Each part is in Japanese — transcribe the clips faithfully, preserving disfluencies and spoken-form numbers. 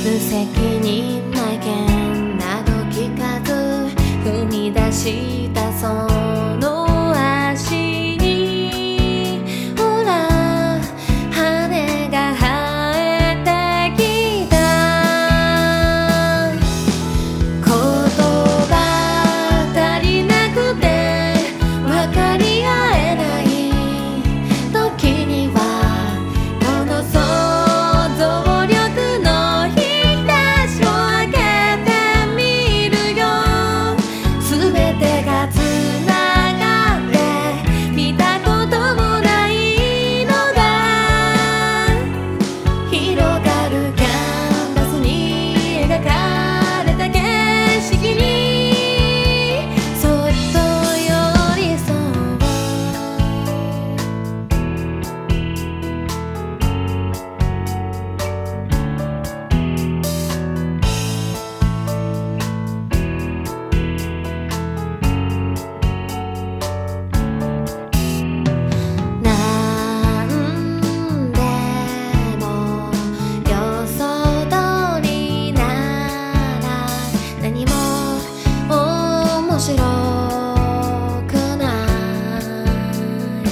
無責任な意見など聞かず踏み出したその足にほら羽が生えてきた。言葉足りなくて分かり合えない時にはこの想像力の引き出しを開けてみるよ。全てがつながって見たこともないのが広がるキャンバスに描かれた景色にそっと寄り添う。なんでも予想通りなら何も面白くない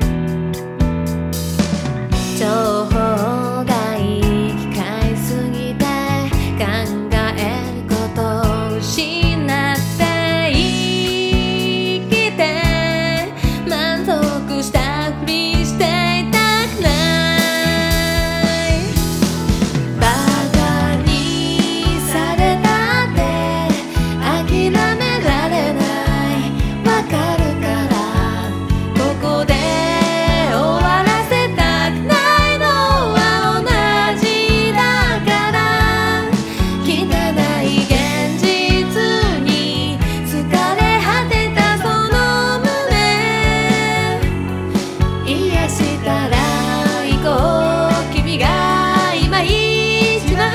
情報が行き交いすぎて考えることを失って生きて満足したふりしていたくないバカにされたって諦められないわかるからここで終わらせたくないのは同じだから汚い現実に疲れ果てたその胸癒したら行こう君が今一番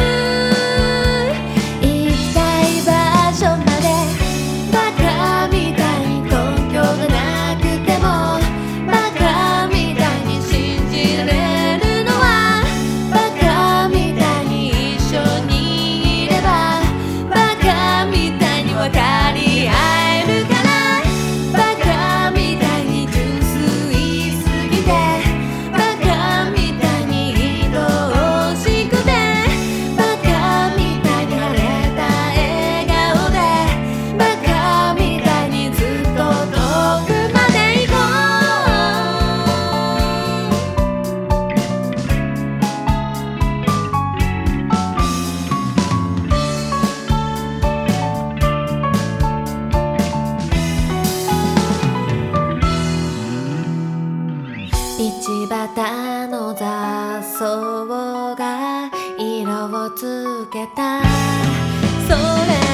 行きたい場所までバカみたいに根拠がなくてもバカみたいに信じられるのはバカみたいに一緒にいればバカみたいに分かり合えるからバカみたいに純粋すぎてバカみたいに愛おしくてバカみたいに晴れた笑顔でバカみたいにずっと遠くまで行こ道端の雑草が色をつけたそれ